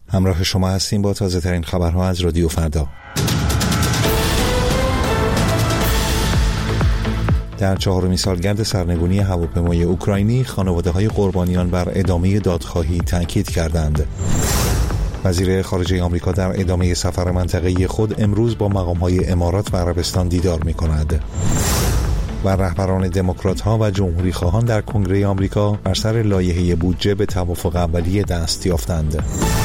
همراه شما هستیم با تازه ترین خبرها از رادیو فردا. در 4مین سالگرد سرنگونی هواپیمای اوکراینی، خانواده‌های قربانیان بر ادامه دادخواهی تاکید کردند. وزیر خارجه آمریکا در ادامه سفر منطقه‌ای خود امروز با مقام‌های امارات و عربستان دیدار می‌کند. و رهبران دموکرات‌ها و جمهوری‌خواهان در کنگره آمریکا بر سر لایحه بودجه به توافق اولیه دست یافتند.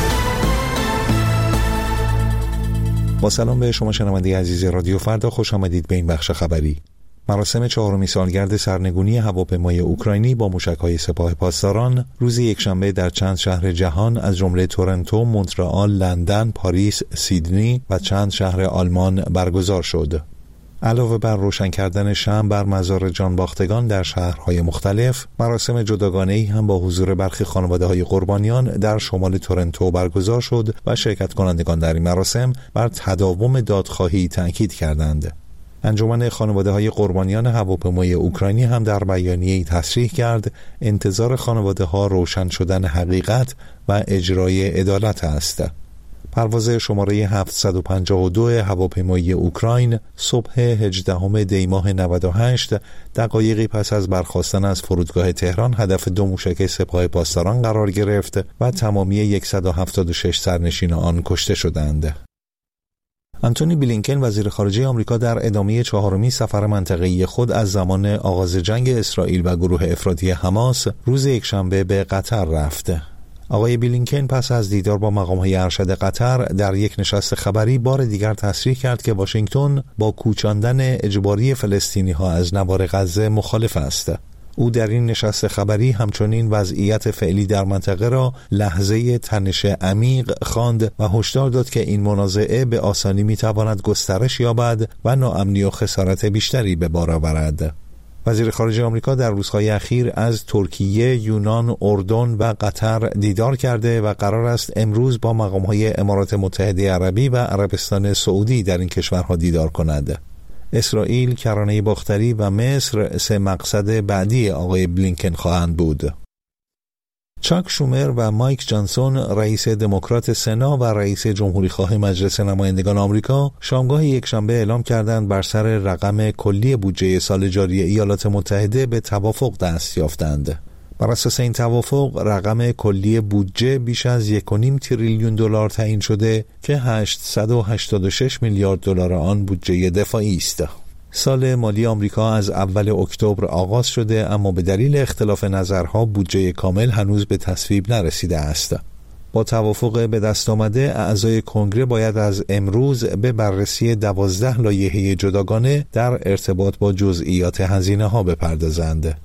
با سلام به شما شنونده عزیز رادیو فردا، خوش آمدید به این بخش خبری. مراسم 4مین سالگرد سرنگونی هواپیمای اوکراینی با موشک‌های سپاه پاسداران روز یکشنبه در چند شهر جهان از جمله تورنتو، مونترآل، لندن، پاریس، سیدنی و چند شهر آلمان برگزار شد. علاوه بر روشن کردن شمع بر مزار جانباختگان در شهرهای مختلف، مراسم جداگانه‌ای هم با حضور برخی خانواده‌های قربانیان در شمال تورنتو برگزار شد و شرکت کنندگان در این مراسم بر تداوم دادخواهی تاکید کردند. انجمن خانواده‌های قربانیان هواپیمای اوکراینی هم در بیانیه‌ای تصریح کرد انتظار خانواده‌ها روشن شدن حقیقت و اجرای عدالت است. پرواز شماره 752 هواپیمای اوکراین صبح 18 دی ماه 98 دقایقی پس از برخاستن از فرودگاه تهران هدف 2 موشک سپاه پاسداران قرار گرفت و تمامی 176 سرنشین آن کشته شدند. آنتونی بلینکن وزیر خارجه آمریکا در ادامه 4مین سفر منطقه‌ای خود از زمان آغاز جنگ اسرائیل و گروه افراطی حماس روز یکشنبه به قطر رفت. آقای بلینکن پس از دیدار با مقام‌های ارشد قطر در یک نشست خبری بار دیگر تصریح کرد که واشنگتن با کوچاندن اجباری فلسطینی‌ها از نوار غزه مخالف است. او در این نشست خبری همچنین وضعیت فعلی در منطقه را لحظه تنش عمیق خواند و هشدار داد که این منازعه به آسانی می‌تواند گسترش یابد و ناامنی و خسارت بیشتری به بار آورد. وزیر خارجه آمریکا در روزهای اخیر از ترکیه، یونان، اردن و قطر دیدار کرده و قرار است امروز با مقام‌های امارات متحده عربی و عربستان سعودی در این کشورها دیدار کند. اسرائیل، کرانه باختری و مصر 3 مقصد بعدی آقای بلینکن خواهند بود. چاک شومر و مایک جانسون، رئیس دموکرات سنا و رئیس جمهوری‌خواه مجلس نمایندگان آمریکا، شامگاه یکشنبه اعلام کردند بر سر رقم کلی بودجه سال جاری ایالات متحده به توافق دست یافتند. بر اساس این توافق، رقم کلی بودجه بیش از 1.5 تریلیون دلار تعیین شده که 886 میلیارد دلار آن بودجه دفاعی است. سال مالی آمریکا از اول اکتبر آغاز شده، اما به دلیل اختلاف نظرها بودجه کامل هنوز به تصویب نرسیده است. با توافق به دست آمده، اعضای کنگره باید از امروز به بررسی 12 لایحه جداگانه در ارتباط با جزئیات هزینه‌ها بپردازند.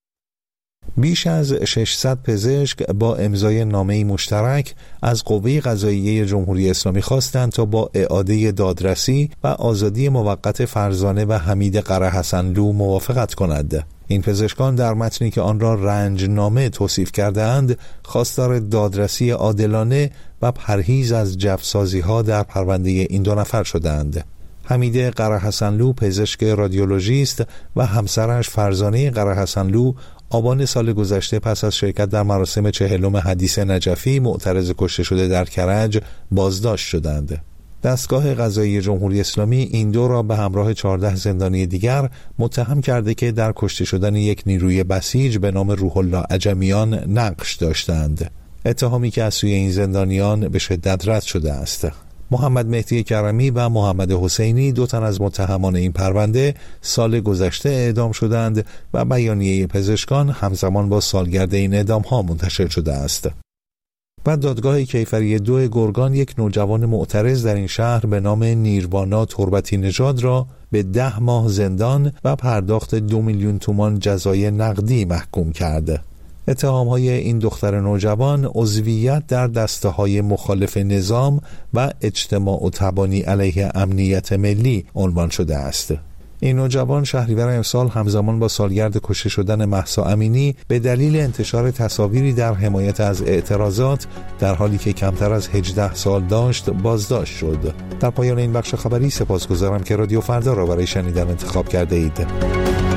بیش از 600 پزشک با امضای نامه‌ای مشترک از قوه قضاییه جمهوری اسلامی خواستند تا با اعاده دادرسی و آزادی موقت فرزانه و حمید قره‌حسنلو موافقت کند. این پزشکان در متنی که آن را رنجنامه توصیف کرده‌اند، خواستار دادرسی عادلانه و پرهیز از جفسازی‌ها در پرونده این 2 نفر شدند. حمید قره‌حسنلو پزشک رادیولوژیست و همسرش فرزانه قره‌حسنلو آبان سال گذشته پس از شرکت در مراسم 40م حدیث نجفی معترض کشته شده در کرج بازداشت شدند. دستگاه قضایی جمهوری اسلامی این 2 را به همراه 14 زندانی دیگر متهم کرده که در کشته شدن یک نیروی بسیج به نام روح الله عجمیان نقش داشتند. اتهامی که از سوی این زندانیان به شدت رد شده است. محمد مهدی کرمی و محمد حسینی، 2 تن از متهمان این پرونده، سال گذشته اعدام شدند و بیانیه پزشکان همزمان با سالگرد این اعدام‌ها منتشر شده است. و دادگاه کیفری 2 گرگان یک نوجوان معترض در این شهر به نام نیروانا تربتی نژاد را به 10 ماه زندان و پرداخت 2 میلیون تومان جزای نقدی محکوم کرد. اتهام‌های این دختر نوجوان عضویت در دسته‌های مخالف نظام و اجتماع و تبانی علیه امنیت ملی عنوان شده است. این نوجوان شهریور امسال همزمان با سالگرد کشته شدن مهسا امینی به دلیل انتشار تصاویری در حمایت از اعتراضات در حالی که کمتر از 18 سال داشت بازداشت شد. در پایان این بخش خبری سپاسگزارم که رادیو فردا را برای شنیدن انتخاب کرده اید.